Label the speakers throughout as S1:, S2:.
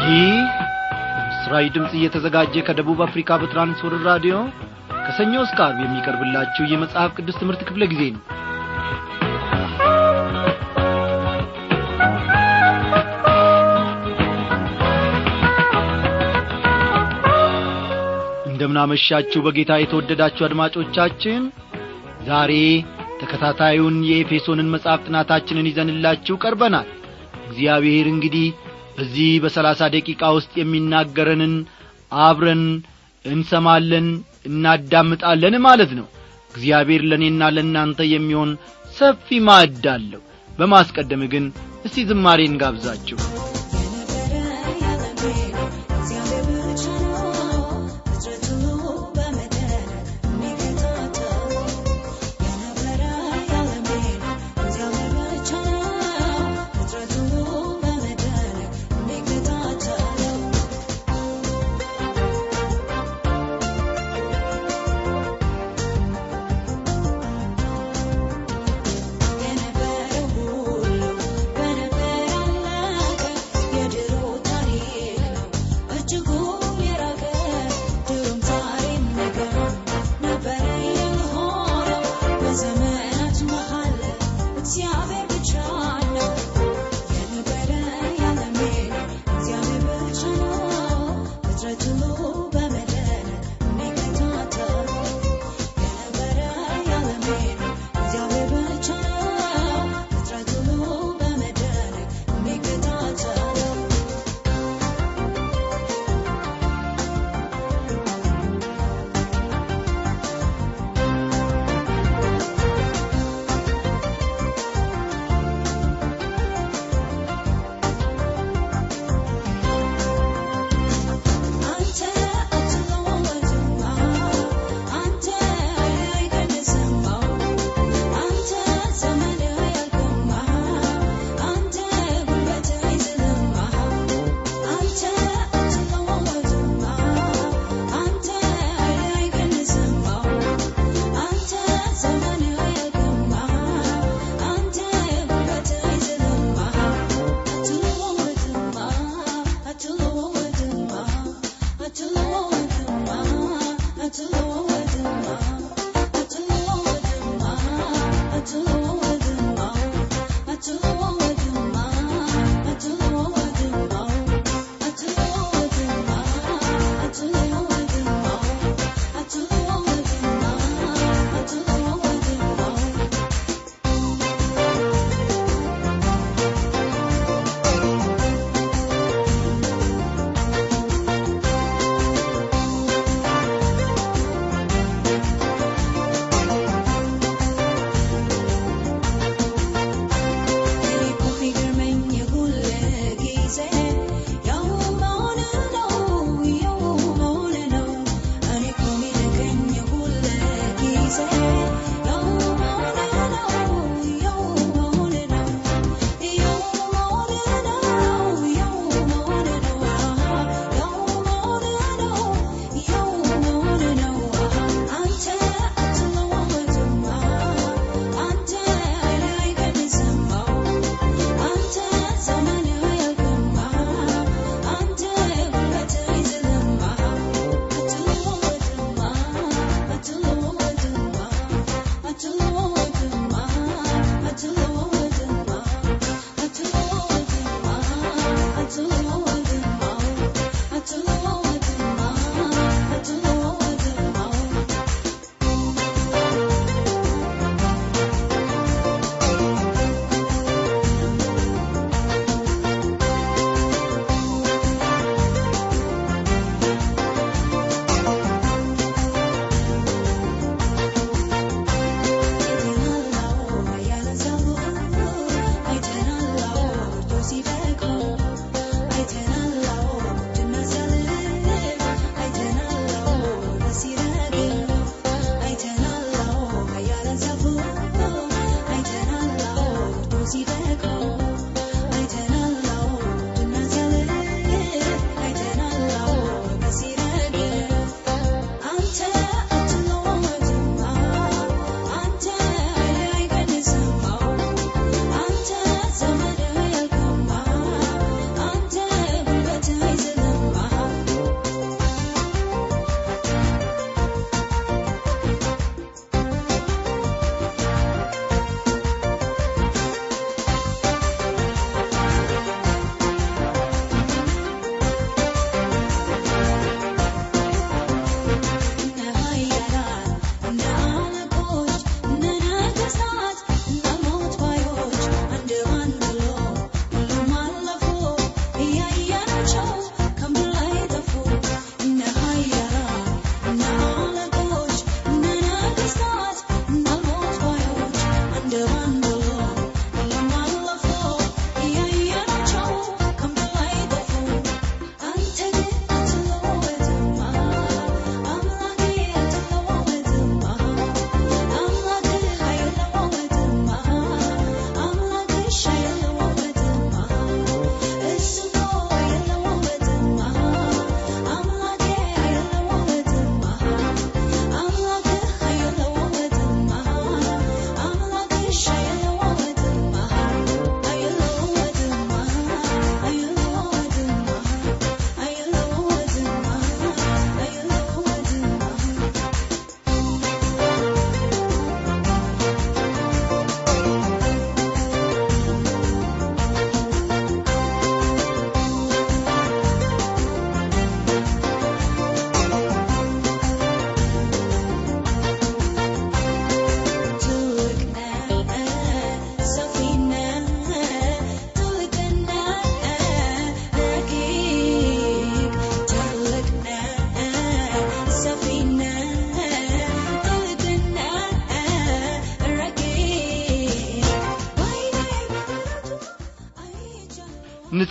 S1: ይህ እስራኤል ድምጽ እየተዘጋጀ ከደቡብ አፍሪካ በትራንስወርልድ ራዲዮ ከሰኞ እስከ ዓርብ የሚቀርብላችሁ የመጽሐፍ ቅዱስ ትምህርት ክፍለ ጊዜ ነው። እንደምናመሻችሁ በጌታ የተወደዳችሁ አድማጮቻችን፣ ዛሬ ተከታታዩን የኤፌሶንን መጽሐፍ ጥናታችንን ይዘንላችሁ ቀርበናል። እግዚአብሔር እንግዲህ በዚህ በ30 ደቂቃ ውስጥ የሚናገረንን አብረን እንሰማለን እናዳምጣለን ማለት ነው። እግዚአብሔር ለኔና ለናንተ የሚሆን ሰፊ ማዕድ አለው። በማስቀደም ግን እስቲ ዝማሬን ጋብዛችሁ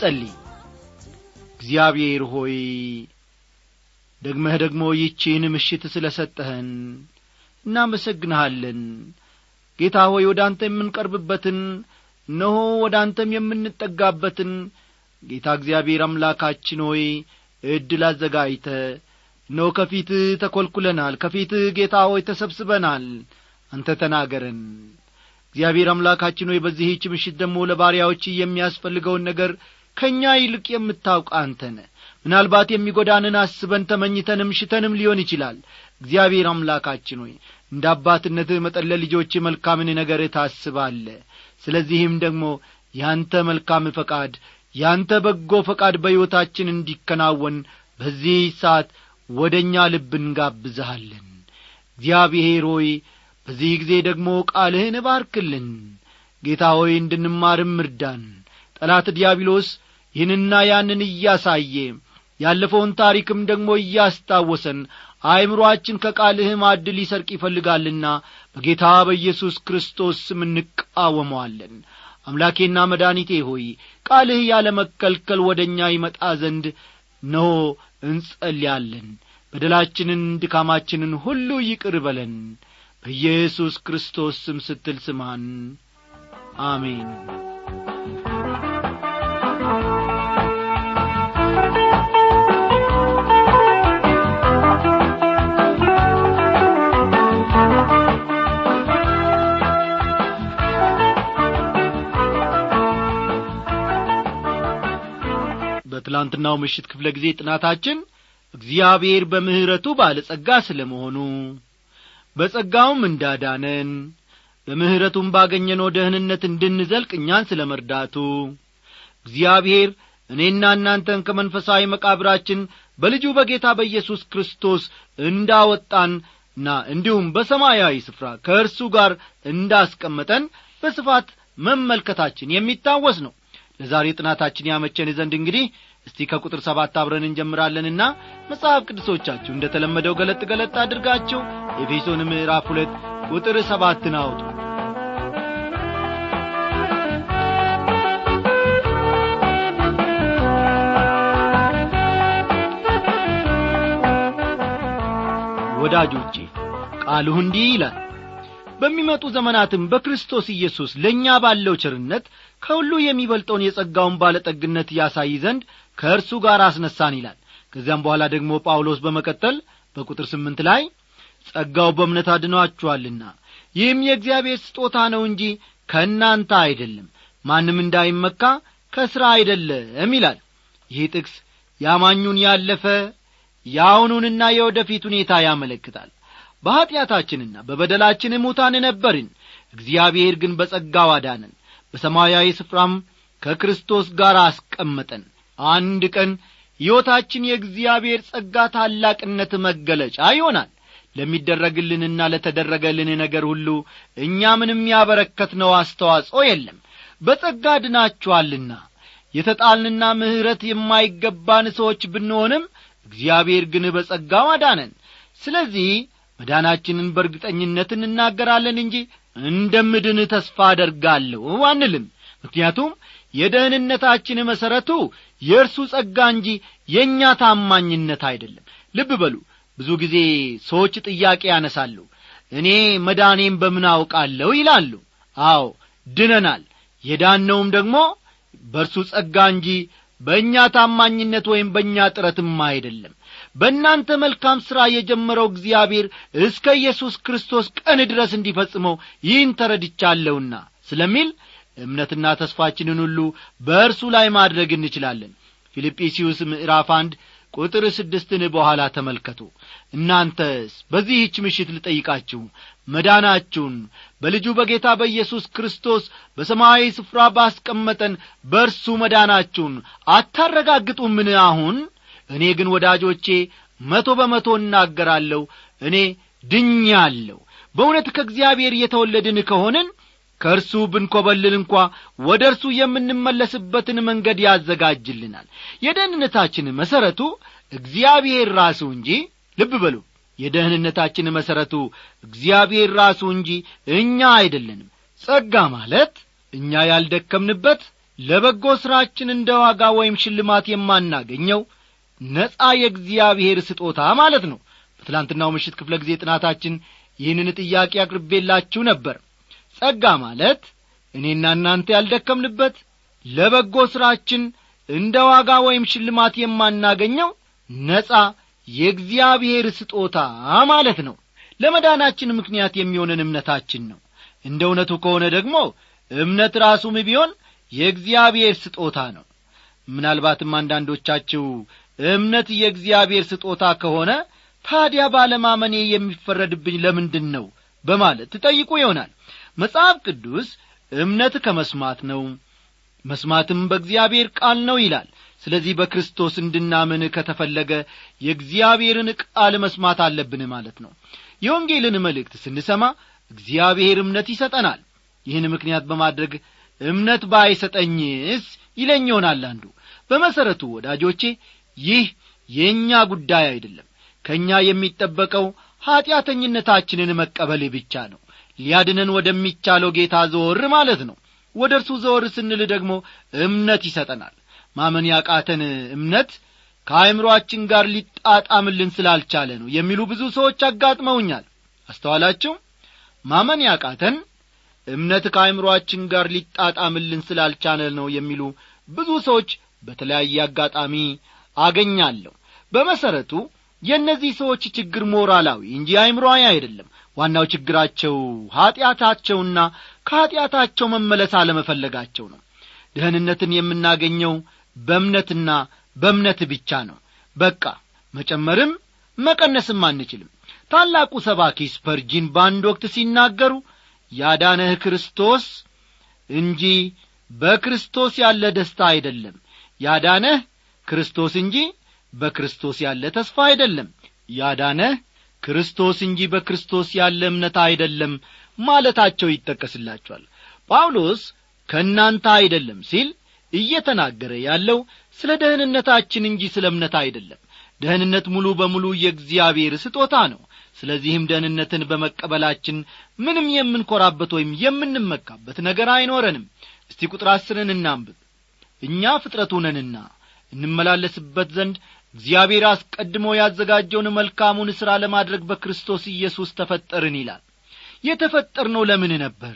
S1: እንጸልይ። እግዚአብሔር ሆይ ደግሞ ይህችን ምሽት ስለሰጠህን እናመሰግንሃለን። ጌታ ሆይ ወደ አንተ የምንቀርብበትን እነሆ ወደ አንተም የምንጠጋበትን ጌታ እግዚአብሔር አምላካችን ሆይ ዕድል አዘጋጅተህ እነሆ ከፊትህ ተኰልኩለናል፣ ከፊትህ ጌታ ሆይ ተሰብስበናል። አንተ ተናገረን እግዚአብሔር አምላካችን ሆይ። በዚህች ምሽት ደግሞ ለባሪያዎች የሚያስፈልገውን ነገር ከኛ ይልቅ የምታውቅ አንተ ነህ። ምናልባት የሚጎዳንን አስበን ተመኝተንም ሽተንም ሊሆን ይችላል። እግዚአብሔር አምላካችን ሆይ እንደ አባትነትህ መጠን ለልጆችህ መልካምን ነገር ታስባለህ። ስለዚህም ደግሞ ያንተ መልካም ፈቃድ ያንተ በጎ ፈቃድ በሕይወታችን እንዲከናወን በዚህ ሰዓት ወደኛ ልብ እንጋብዝሃለን። እግዚአብሔር ሆይ በዚህ ጊዜ ደግሞ ቃልህን ባርክልን ጌታ ሆይ፣ እንድንማርም እርዳን። ጠላት ዲያብሎስ ይህንና ያንን እያሳየ ያለፈውን ታሪክም ደግሞ እያስታወሰን አእምሮአችን ከቃልህ ማዕድ ሊሰርቅ ይፈልጋልና በጌታ በኢየሱስ ክርስቶስ ስም እንቃወመዋለን። አምላኬና መድኃኒቴ ሆይ ቃልህ ያለ መከልከል ወደኛ ይመጣ ዘንድ ነው እንጸልያለን። በደላችንን ድካማችንን ሁሉ ይቅር በለን። በኢየሱስ ክርስቶስ ስም ስትል ስማን። አሜን። በትላንትናው ምሽት ክፍለ ጊዜ ጥናታችን እግዚአብሔር በምህረቱ ባለጸጋ ስለመሆኑ በጸጋውም እንዳዳነን በምህረቱም ባገኘነው ደህንነት እንድንዘልቅ እኛን ስለመርዳቱ እግዚአብሔር እኔና እናንተን ከመንፈሳዊ መቃብራችን በልጁ በጌታ በኢየሱስ ክርስቶስ እንዳወጣንና እንዲሁም በሰማያዊ ስፍራ ከእርሱ ጋር እንዳስቀመጠን በስፋት መመልከታችን የሚታወስ ነው። ለዛሬ ጥናታችን ያመቸን ዘንድ እንግዲህ እስቲ ከቁጥር 7 አብረን እንጀምራለንና መጽሐፍ ቅዱሶቻችሁ እንደተለመደው ገለጥ አድርጋችሁ ኤፌሶን ምዕራፍ 2 ቁጥር 7 አውጡ። ወዳጆቼ ቃሉ እንዲህ ይላል፣ በሚመጡ ዘመናትም በክርስቶስ ኢየሱስ ለኛ ባለው ቸርነት ከሁሉ የሚበልጠውን የጸጋውን ባለጠግነት ያሳይ ዘንድ ከእርሱ ጋር አስነሳን ይላል። ከዚያም በኋላ ደግሞ ጳውሎስ በመቀጠል በቁጥር 8 ላይ ጸጋው በእምነት አድኗችኋልና ይህም የእግዚአብሔር ስጦታ ነው እንጂ ከእናንተ አይደለም፣ ማንም እንዳይመካ ከሥራ አይደለም ይላል። ይህ ጥቅስ ያማኙን ያለፈ ያውኑንና የወደፊት ሁኔታ ያመለክታል። በኃጢአታችንና በበደላችን ሙታን ነበርን፣ እግዚአብሔር ግን በጸጋው አዳነን፣ በሰማያዊ ስፍራም ከክርስቶስ ጋር አስቀመጠን። አንድ ቀን ሕይወታችን የእግዚአብሔር ጸጋ ታላቅነት መገለጫ ይሆናል። ለሚደረግልንና ለተደረገልን ነገር ሁሉ እኛ ምንም ያበረከትነው አስተዋጽኦ የለም። በጸጋ ድናችኋልና የተጣልንና ምሕረት የማይገባን ሰዎች ብንሆንም እግዚአብሔር ግን በጸጋው አዳነን። ስለዚህ መዳናችንን በእርግጠኝነት እንናገራለን እንጂ እንደምድን ተስፋ አደርጋለሁ አንልም። ምክንያቱም የደህንነታችን መሠረቱ የእርሱ ጸጋ እንጂ የእኛ ታማኝነት አይደለም። ልብ በሉ፣ ብዙ ጊዜ ሰዎች ጥያቄ ያነሳሉ። እኔ መዳኔን በምን አውቃለሁ ይላሉ። አዎ ድነናል። የዳነውም ደግሞ በእርሱ ጸጋ እንጂ በእኛ ታማኝነት ወይም በእኛ ጥረትም አይደለም። በእናንተ መልካም ሥራ የጀመረው እግዚአብሔር እስከ ኢየሱስ ክርስቶስ ቀን ድረስ እንዲፈጽመው ይህን ተረድቻለሁና ስለሚል እምነትና ተስፋችንን ሁሉ በእርሱ ላይ ማድረግ እንችላለን። ፊልጵስዩስ ምዕራፍ 1 ቁጥር 6 በኋላ ተመልከቱ። እናንተስ በዚህች ምሽት ልጠይቃችሁ፣ መዳናችሁን በልጁ በጌታ በኢየሱስ ክርስቶስ በሰማያዊ ስፍራ ባስቀመጠን በእርሱ መዳናችሁን አታረጋግጡምን? አሁን እኔ ግን ወዳጆቼ 100% እናገራለሁ፣ እኔ ድኛለሁ። በእውነት ከእግዚአብሔር የተወለድን ከሆንን ከእርሱ ብንኰበልል እንኳ ወደ እርሱ የምንመለስበትን መንገድ ያዘጋጅልናል። የደህንነታችን መሠረቱ እግዚአብሔር ራሱ እንጂ፣ ልብ በሉ፣ የደህንነታችን መሠረቱ እግዚአብሔር ራሱ እንጂ እኛ አይደለንም። ጸጋ ማለት እኛ ያልደከምንበት ለበጎ ሥራችን እንደ ዋጋ ወይም ሽልማት የማናገኘው ነጻ የእግዚአብሔር ስጦታ ማለት ነው። በትላንትናው ምሽት ክፍለ ጊዜ ጥናታችን ይህንን ጥያቄ አቅርቤላችሁ ነበር። ጸጋ ማለት እኔና እናንተ ያልደከምንበት ለበጎ ሥራችን እንደ ዋጋ ወይም ሽልማት የማናገኘው ነጻ የእግዚአብሔር ስጦታ ማለት ነው። ለመዳናችን ምክንያት የሚሆነን እምነታችን ነው። እንደ እውነቱ ከሆነ ደግሞ እምነት ራሱም ቢሆን የእግዚአብሔር ስጦታ ነው። ምናልባትም አንዳንዶቻችሁ እምነት የእግዚአብሔር ስጦታ ከሆነ ታዲያ ባለማመኔ የሚፈረድብኝ ለምንድን ነው በማለት ትጠይቁ ይሆናል። መጽሐፍ ቅዱስ እምነት ከመስማት ነው፣ መስማትም በእግዚአብሔር ቃል ነው ይላል። ስለዚህ በክርስቶስ እንድናምን ከተፈለገ የእግዚአብሔርን ቃል መስማት አለብን ማለት ነው። የወንጌልን መልእክት ስንሰማ እግዚአብሔር እምነት ይሰጠናል። ይህን ምክንያት በማድረግ እምነት ባይሰጠኝስ ይለኝ ይሆናል አንዱ። በመሰረቱ ወዳጆቼ ይህ የኛ ጉዳይ አይደለም። ከኛ የሚጠበቀው ኃጢአተኝነታችንን መቀበል ብቻ ነው። ሊያድነን ወደሚቻለው ጌታ ዘወር ማለት ነው። ወደ እርሱ ዘወር ስንል ደግሞ እምነት ይሰጠናል። ማመን ያቃተን እምነት ከአእምሮአችን ጋር ሊጣጣምልን ስላልቻለ ነው የሚሉ ብዙ ሰዎች አጋጥመውኛል። አስተዋላችሁ? ማመን ያቃተን እምነት ከአእምሮአችን ጋር ሊጣጣምልን ስላልቻለ ነው የሚሉ ብዙ ሰዎች በተለያየ አጋጣሚ አገኛለሁ። በመሰረቱ የእነዚህ ሰዎች ችግር ሞራላዊ እንጂ አእምሮአዊ አይደለም። ዋናው ችግራቸው ኃጢአታቸውና ከኃጢአታቸው መመለስ አለመፈለጋቸው ነው። ደህንነትን የምናገኘው በእምነትና በእምነት ብቻ ነው። በቃ መጨመርም መቀነስም አንችልም። ታላቁ ሰባኪ ስፐርጂን በአንድ ወቅት ሲናገሩ ያዳነህ ክርስቶስ እንጂ በክርስቶስ ያለ ደስታ አይደለም፣ ያዳነህ ክርስቶስ እንጂ በክርስቶስ ያለ ተስፋ አይደለም፣ ያዳነህ ክርስቶስ እንጂ በክርስቶስ ያለ እምነት አይደለም ማለታቸው ይጠቀስላቸዋል። ጳውሎስ ከእናንተ አይደለም ሲል እየተናገረ ያለው ስለ ደህንነታችን እንጂ ስለ እምነት አይደለም። ደህንነት ሙሉ በሙሉ የእግዚአብሔር ስጦታ ነው። ስለዚህም ደህንነትን በመቀበላችን ምንም የምንኮራበት ወይም የምንመካበት ነገር አይኖረንም። እስቲ ቁጥር 10 እናንብብ። እኛ ፍጥረቱ ነንና እንመላለስበት ዘንድ እግዚአብሔር አስቀድሞ ያዘጋጀውን መልካሙን ሥራ ለማድረግ በክርስቶስ ኢየሱስ ተፈጠርን ይላል። የተፈጠርነው ለምን ነበር?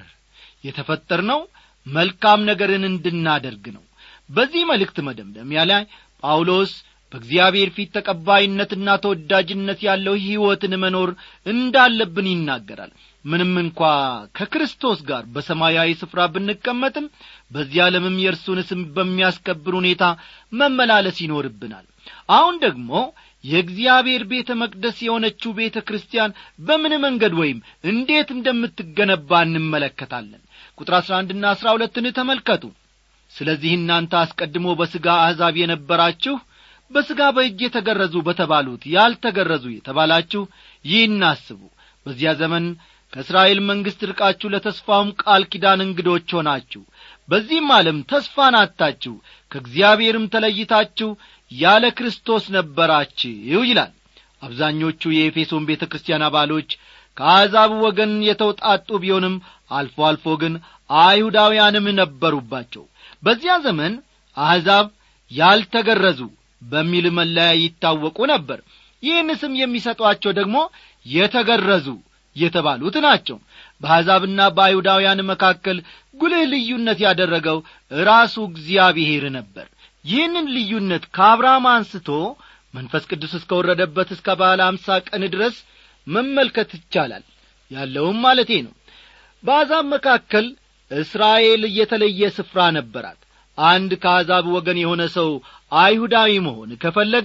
S1: የተፈጠርነው መልካም ነገርን እንድናደርግ ነው። በዚህ መልእክት መደምደሚያ ላይ ጳውሎስ በእግዚአብሔር ፊት ተቀባይነትና ተወዳጅነት ያለው ሕይወትን መኖር እንዳለብን ይናገራል። ምንም እንኳ ከክርስቶስ ጋር በሰማያዊ ስፍራ ብንቀመጥም በዚህ ዓለምም የእርሱን ስም በሚያስከብር ሁኔታ መመላለስ ይኖርብናል። አሁን ደግሞ የእግዚአብሔር ቤተ መቅደስ የሆነችው ቤተ ክርስቲያን በምን መንገድ ወይም እንዴት እንደምትገነባ እንመለከታለን። ቁጥር 11 እና 12ን ተመልከቱ። ስለዚህ እናንተ አስቀድሞ በሥጋ አሕዛብ የነበራችሁ በሥጋ በእጅ የተገረዙ በተባሉት ያልተገረዙ የተባላችሁ ይህን አስቡ። በዚያ ዘመን ከእስራኤል መንግሥት ርቃችሁ ለተስፋውም ቃል ኪዳን እንግዶች ሆናችሁ በዚህም ዓለም ተስፋን አጥታችሁ ከእግዚአብሔርም ተለይታችሁ ያለ ክርስቶስ ነበራችሁ ይላል። አብዛኞቹ የኤፌሶን ቤተ ክርስቲያን አባሎች ከአሕዛብ ወገን የተውጣጡ ቢሆንም አልፎ አልፎ ግን አይሁዳውያንም ነበሩባቸው። በዚያ ዘመን አሕዛብ ያልተገረዙ በሚል መለያ ይታወቁ ነበር። ይህን ስም የሚሰጧቸው ደግሞ የተገረዙ የተባሉት ናቸው። በአሕዛብና በአይሁዳውያን መካከል ጉልህ ልዩነት ያደረገው ራሱ እግዚአብሔር ነበር። ይህንን ልዩነት ከአብርሃም አንስቶ መንፈስ ቅዱስ እስከወረደበት እስከ በዓለ 50 ቀን ድረስ መመልከት ይቻላል ያለውም ማለቴ ነው። በአሕዛብ መካከል እስራኤል የተለየ ስፍራ ነበራት። አንድ ከአሕዛብ ወገን የሆነ ሰው አይሁዳዊ መሆን ከፈለገ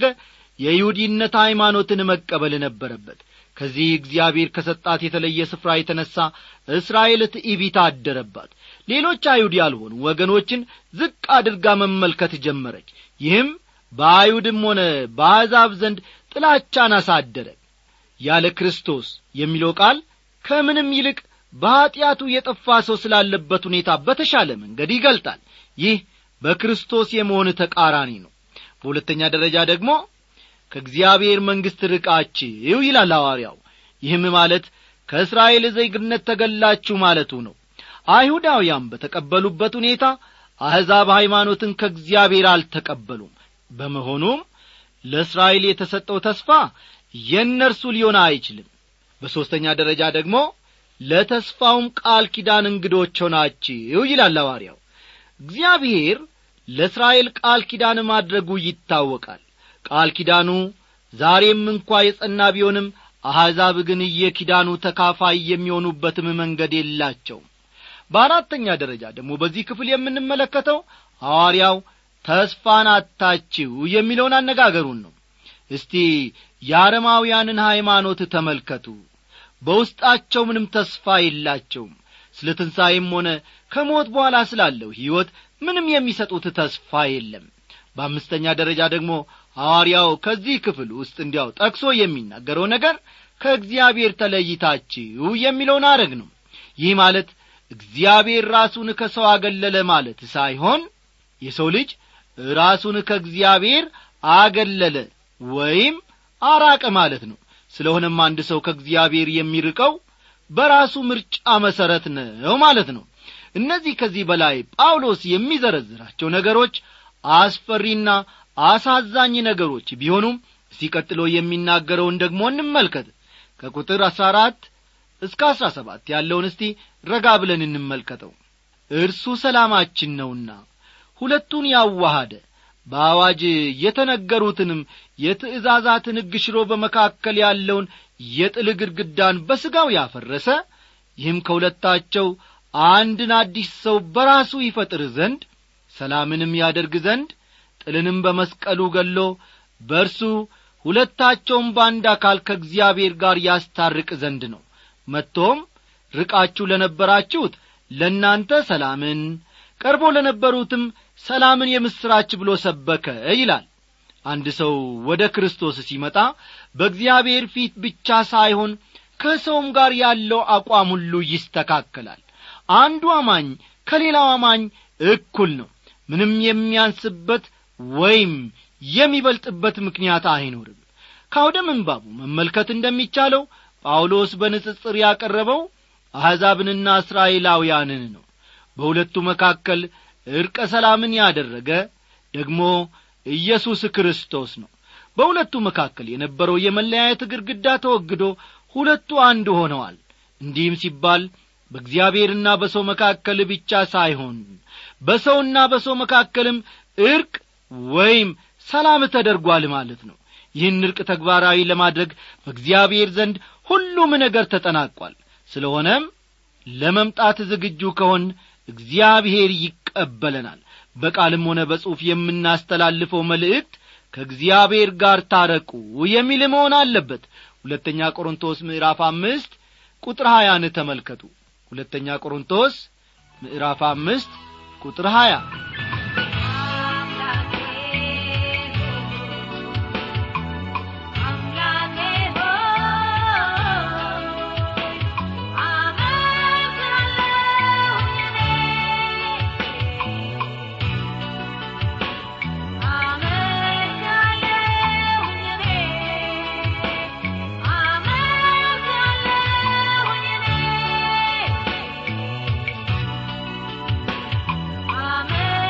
S1: የይሁዲነት ሃይማኖትን መቀበል ነበረበት። ከዚህ እግዚአብሔር ከሰጣት የተለየ ስፍራ የተነሳ እስራኤል ትዕቢት አደረባት። ሌሎች አይሁድ ያልሆኑ ወገኖችን ዝቅ አድርጋ መመልከት ጀመረች። ይህም በአይሁድም ሆነ በአሕዛብ ዘንድ ጥላቻን አሳደረ። ያለ ክርስቶስ የሚለው ቃል ከምንም ይልቅ በኃጢአቱ የጠፋ ሰው ስላለበት ሁኔታ በተሻለ መንገድ ይገልጣል። ይህ በክርስቶስ የመሆን ተቃራኒ ነው። በሁለተኛ ደረጃ ደግሞ ከእግዚአብሔር መንግሥት ርቃችሁ ይላል ሐዋርያው። ይህም ማለት ከእስራኤል ዜግነት ተገላችሁ ማለቱ ነው። አይሁዳውያን በተቀበሉበት ሁኔታ አሕዛብ ሃይማኖትን ከእግዚአብሔር አልተቀበሉም። በመሆኑም ለእስራኤል የተሰጠው ተስፋ የእነርሱ ሊሆን አይችልም። በሦስተኛ ደረጃ ደግሞ ለተስፋውም ቃል ኪዳን እንግዶች ሆናችሁ ይላል ሐዋርያው። እግዚአብሔር ለእስራኤል ቃል ኪዳን ማድረጉ ይታወቃል። ቃል ኪዳኑ ዛሬም እንኳ የጸና ቢሆንም አሕዛብ ግን የኪዳኑ ተካፋይ የሚሆኑበትም መንገድ የላቸውም። በአራተኛ ደረጃ ደግሞ በዚህ ክፍል የምንመለከተው ሐዋርያው ተስፋን አጣችሁ የሚለውን አነጋገሩን ነው። እስቲ የአረማውያንን ሃይማኖት ተመልከቱ። በውስጣቸው ምንም ተስፋ የላቸውም። ስለ ትንሣኤም ሆነ ከሞት በኋላ ስላለው ሕይወት ምንም የሚሰጡት ተስፋ የለም። በአምስተኛ ደረጃ ደግሞ ሐዋርያው ከዚህ ክፍል ውስጥ እንዲያው ጠቅሶ የሚናገረው ነገር ከእግዚአብሔር ተለይታችሁ የሚለውን ሐረግ ነው። ይህ ማለት እግዚአብሔር ራሱን ከሰው አገለለ ማለት ሳይሆን የሰው ልጅ ራሱን ከእግዚአብሔር አገለለ ወይም አራቀ ማለት ነው። ስለሆነም አንድ ሰው ከእግዚአብሔር የሚርቀው በራሱ ምርጫ መሰረት ነው ማለት ነው። እነዚህ ከዚህ በላይ ጳውሎስ የሚዘረዝራቸው ነገሮች አስፈሪና አሳዛኝ ነገሮች ቢሆኑም ሲቀጥሎ የሚናገረውን ደግሞ እንመልከት። ከቁጥር 14 እስከ 17 ያለውን እስቲ ረጋ ብለን እንመልከተው። እርሱ ሰላማችን ነውና ሁለቱን ያዋሃደ በአዋጅ የተነገሩትንም የትእዛዛትን ሕግ ሽሮ በመካከል ያለውን የጥል ግድግዳን በሥጋው ያፈረሰ፣ ይህም ከሁለታቸው አንድን አዲስ ሰው በራሱ ይፈጥር ዘንድ ሰላምንም ያደርግ ዘንድ ጥልንም በመስቀሉ ገሎ በእርሱ ሁለታቸውን በአንድ አካል ከእግዚአብሔር ጋር ያስታርቅ ዘንድ ነው። መጥቶም ርቃችሁ ለነበራችሁት ለእናንተ ሰላምን፣ ቀርቦ ለነበሩትም ሰላምን የምስራች ብሎ ሰበከ ይላል። አንድ ሰው ወደ ክርስቶስ ሲመጣ በእግዚአብሔር ፊት ብቻ ሳይሆን ከሰውም ጋር ያለው አቋም ሁሉ ይስተካከላል። አንዱ አማኝ ከሌላው አማኝ እኩል ነው። ምንም የሚያንስበት ወይም የሚበልጥበት ምክንያት አይኖርም። ከአውደ ምንባቡ መመልከት እንደሚቻለው ጳውሎስ በንጽጽር ያቀረበው አሕዛብንና እስራኤላውያንን ነው። በሁለቱ መካከል እርቀ ሰላምን ያደረገ ደግሞ ኢየሱስ ክርስቶስ ነው። በሁለቱ መካከል የነበረው የመለያየት ግድግዳ ተወግዶ ሁለቱ አንድ ሆነዋል። እንዲህም ሲባል በእግዚአብሔርና በሰው መካከል ብቻ ሳይሆን በሰውና በሰው መካከልም እርቅ ወይም ሰላም ተደርጓል ማለት ነው። ይህን እርቅ ተግባራዊ ለማድረግ በእግዚአብሔር ዘንድ ሁሉም ነገር ተጠናቋል። ስለሆነም ለመምጣት ዝግጁ ከሆን እግዚአብሔር ይቀበለናል። በቃልም ሆነ በጽሑፍ የምናስተላልፈው መልእክት ከእግዚአብሔር ጋር ታረቁ የሚል መሆን አለበት። ሁለተኛ ቆሮንቶስ ምዕራፍ 5 ቁጥር 20 ተመልከቱ። ሁለተኛ ቆሮንቶስ ምዕራፍ 5 ቁጥር 20
S2: Amen.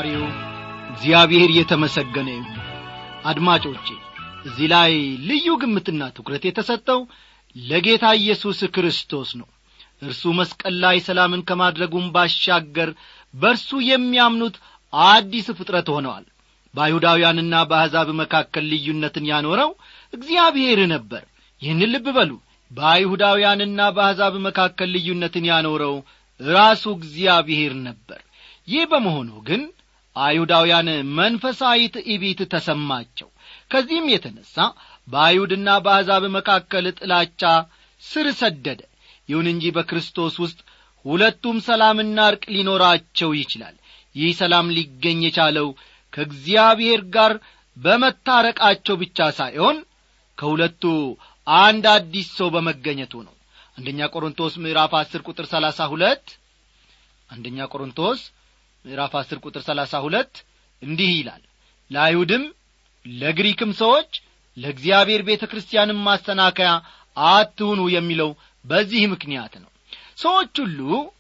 S1: ፈጣሪው እግዚአብሔር የተመሰገነ ይሁን። አድማጮቼ እዚህ ላይ ልዩ ግምትና ትኩረት የተሰጠው ለጌታ ኢየሱስ ክርስቶስ ነው። እርሱ መስቀል ላይ ሰላምን ከማድረጉም ባሻገር በእርሱ የሚያምኑት አዲስ ፍጥረት ሆነዋል። በአይሁዳውያንና በአሕዛብ መካከል ልዩነትን ያኖረው እግዚአብሔር ነበር። ይህን ልብ በሉ። በአይሁዳውያንና በአሕዛብ መካከል ልዩነትን ያኖረው ራሱ እግዚአብሔር ነበር። ይህ በመሆኑ ግን አይሁዳውያን መንፈሳዊ ትዕቢት ተሰማቸው። ከዚህም የተነሳ በአይሁድና በአሕዛብ መካከል ጥላቻ ስር ሰደደ። ይሁን እንጂ በክርስቶስ ውስጥ ሁለቱም ሰላምና እርቅ ሊኖራቸው ይችላል። ይህ ሰላም ሊገኝ የቻለው ከእግዚአብሔር ጋር በመታረቃቸው ብቻ ሳይሆን ከሁለቱ አንድ አዲስ ሰው በመገኘቱ ነው። አንደኛ ቆሮንቶስ ምዕራፍ 10 ቁጥር 32 አንደኛ ቆሮንቶስ ምዕራፍ 10 ቁጥር 32 እንዲህ ይላል፣ ለአይሁድም ለግሪክም ሰዎች ለእግዚአብሔር ቤተክርስቲያንም ማስተናከያ አትሁኑ የሚለው በዚህ ምክንያት ነው። ሰዎች ሁሉ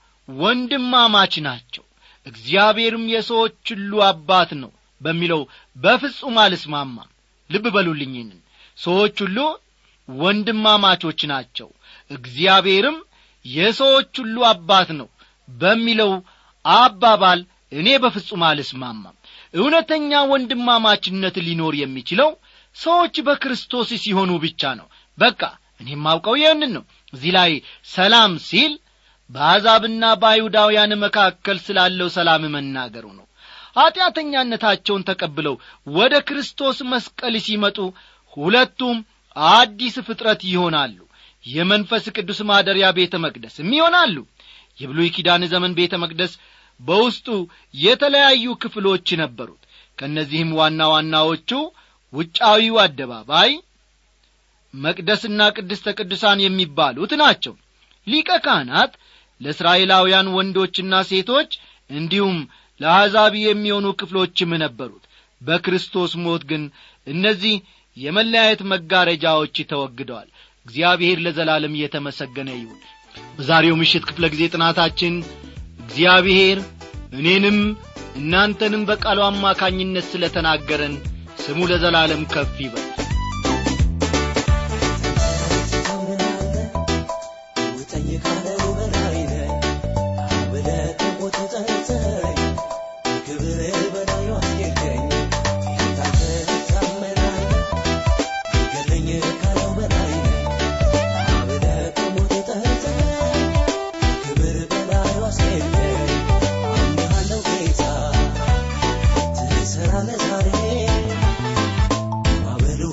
S1: ወንድማማች ናቸው፣ እግዚአብሔርም የሰዎች ሁሉ አባት ነው በሚለው በፍጹም አልስማማም። ልብ በሉልኝ። ሰዎች ሁሉ ወንድማማቾች ናቸው፣ እግዚአብሔርም የሰዎች ሁሉ አባት ነው በሚለው አባባል እኔ በፍጹም አልስማማም። እውነተኛ ወንድማማችነት ሊኖር የሚችለው ሰዎች በክርስቶስ ሲሆኑ ብቻ ነው። በቃ እኔም ማውቀው ይህንን ነው። እዚህ ላይ ሰላም ሲል በአሕዛብና በአይሁዳውያን መካከል ስላለው ሰላም መናገሩ ነው። ኃጢአተኛነታቸውን ተቀብለው ወደ ክርስቶስ መስቀል ሲመጡ ሁለቱም አዲስ ፍጥረት ይሆናሉ። የመንፈስ ቅዱስ ማደሪያ ቤተ መቅደስም ይሆናሉ። የብሉይ ኪዳን ዘመን ቤተ መቅደስ በውስጡ የተለያዩ ክፍሎች ነበሩት። ከነዚህም ዋና ዋናዎቹ ውጫዊው አደባባይ፣ መቅደስና ቅድስተ ቅዱሳን የሚባሉት ናቸው። ሊቀ ካህናት ለእስራኤላውያን ወንዶችና ሴቶች እንዲሁም ለአሕዛብ የሚሆኑ ክፍሎችም ነበሩት። በክርስቶስ ሞት ግን እነዚህ የመለያየት መጋረጃዎች ተወግደዋል። እግዚአብሔር ለዘላለም የተመሰገነ ይሁን። በዛሬው ምሽት ክፍለ ጊዜ ጥናታችን እግዚአብሔር እኔንም እናንተንም በቃሉ አማካኝነት ስለተናገረን ስሙ ለዘላለም ከፍ ይበል።
S2: Hallelujah.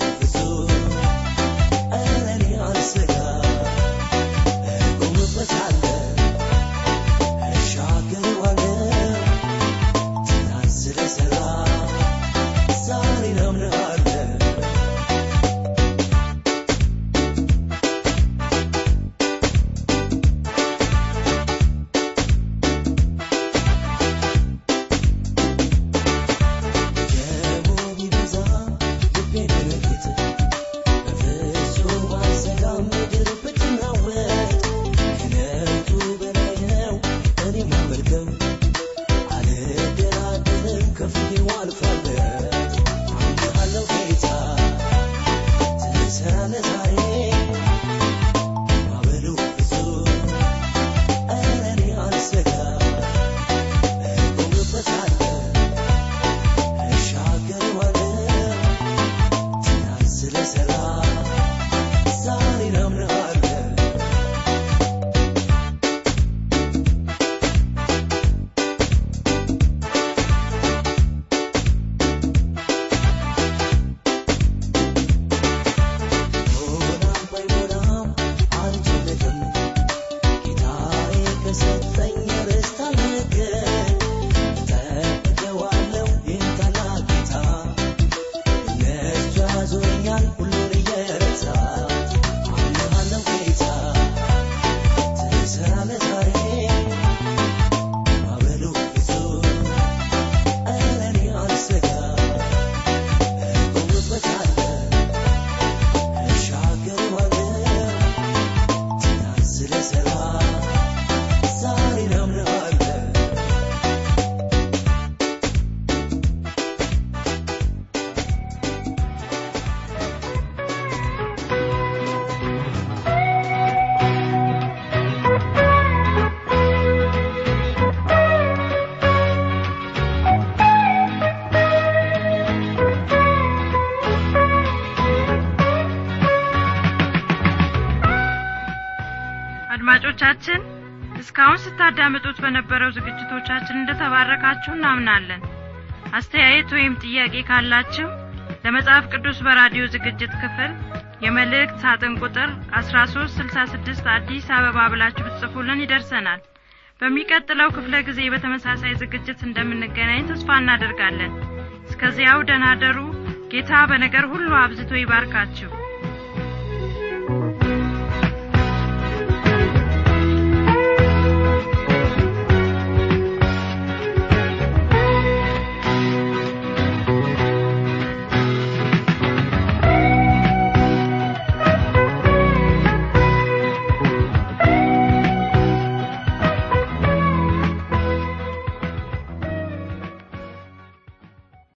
S2: አድማጮቻችን እስካሁን ስታዳምጡት በነበረው ዝግጅቶቻችን እንደተባረካችሁ እናምናለን። አስተያየት ወይም ጥያቄ ካላችሁ ለመጽሐፍ ቅዱስ በራዲዮ ዝግጅት ክፍል የመልእክት ሳጥን ቁጥር 1366 አዲስ አበባ ብላችሁ ብትጽፉልን ይደርሰናል። በሚቀጥለው ክፍለ ጊዜ በተመሳሳይ ዝግጅት እንደምንገናኝ ተስፋ እናደርጋለን። እስከዚያው ደህና ደሩ። ጌታ በነገር ሁሉ አብዝቶ ይባርካችሁ።